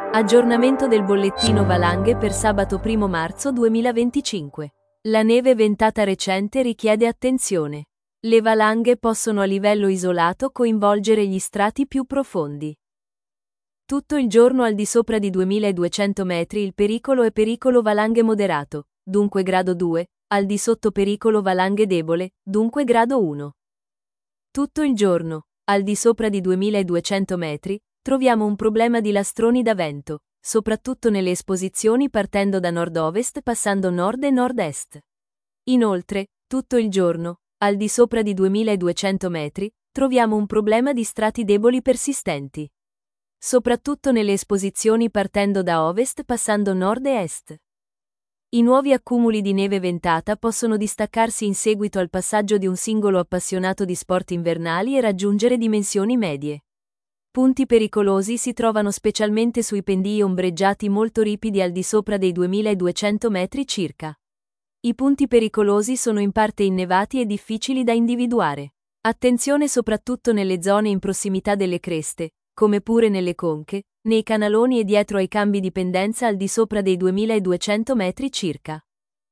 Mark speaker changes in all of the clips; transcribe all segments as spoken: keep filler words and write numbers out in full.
Speaker 1: Aggiornamento del bollettino valanghe per sabato primo marzo duemilaventicinque. La neve ventata recente richiede attenzione. Le valanghe possono a livello isolato coinvolgere gli strati più profondi. Tutto il giorno al di sopra di duemiladuecento metri il pericolo è pericolo valanghe moderato, dunque grado due, al di sotto pericolo valanghe debole, dunque grado uno. Tutto il giorno, al di sopra di duemiladuecento metri, troviamo un problema di lastroni da vento, soprattutto nelle esposizioni partendo da nord-ovest passando nord e nord-est. Inoltre, tutto il giorno, al di sopra di duemiladuecento metri, troviamo un problema di strati deboli persistenti. Soprattutto nelle esposizioni partendo da ovest passando nord e est. I nuovi accumuli di neve ventata possono distaccarsi in seguito al passaggio di un singolo appassionato di sport invernali e raggiungere dimensioni medie. Punti pericolosi si trovano specialmente sui pendii ombreggiati molto ripidi al di sopra dei duemiladuecento metri circa. I punti pericolosi sono in parte innevati e difficili da individuare. Attenzione soprattutto nelle zone in prossimità delle creste, come pure nelle conche, nei canaloni e dietro ai cambi di pendenza al di sopra dei duemiladuecento metri circa.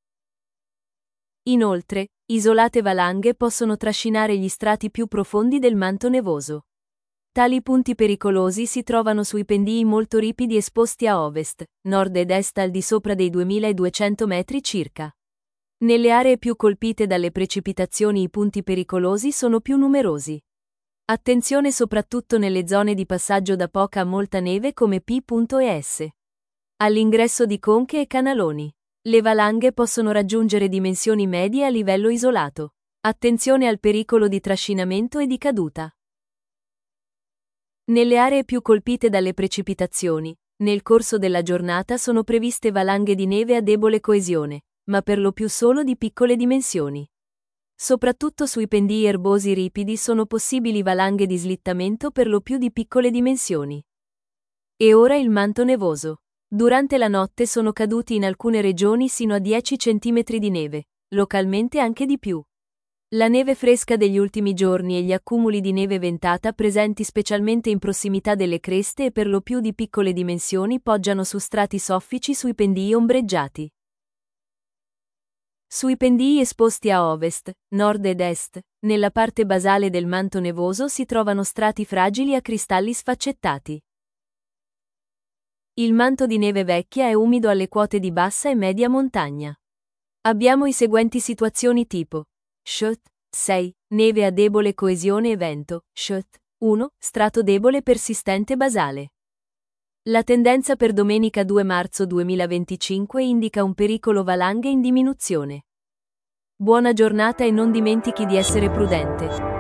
Speaker 1: Inoltre, isolate valanghe possono trascinare gli strati più profondi del manto nevoso. Tali punti pericolosi si trovano sui pendii molto ripidi esposti a ovest, nord ed est al di sopra dei duemiladuecento metri circa. Nelle aree più colpite dalle precipitazioni i punti pericolosi sono più numerosi. Attenzione soprattutto nelle zone di passaggio da poca a molta neve come P e S. All'ingresso di conche e canaloni. Le valanghe possono raggiungere dimensioni medie a livello isolato. Attenzione al pericolo di trascinamento e di caduta. Nelle aree più colpite dalle precipitazioni, nel corso della giornata sono previste valanghe di neve a debole coesione, ma per lo più solo di piccole dimensioni. Soprattutto sui pendii erbosi ripidi sono possibili valanghe di slittamento per lo più di piccole dimensioni. E ora il manto nevoso. Durante la notte sono caduti in alcune regioni sino a dieci centimetri di neve, localmente anche di più. La neve fresca degli ultimi giorni e gli accumuli di neve ventata presenti specialmente in prossimità delle creste e per lo più di piccole dimensioni poggiano su strati soffici sui pendii ombreggiati. Sui pendii esposti a ovest, nord ed est, nella parte basale del manto nevoso si trovano strati fragili a cristalli sfaccettati. Il manto di neve vecchia è umido alle quote di bassa e media montagna. Abbiamo i seguenti situazioni tipo S H T sei, neve a debole coesione e vento, S H T uno, strato debole persistente basale. La tendenza per domenica due marzo duemilaventicinque indica un pericolo valanghe in diminuzione. Buona giornata e non dimentichi di essere prudente.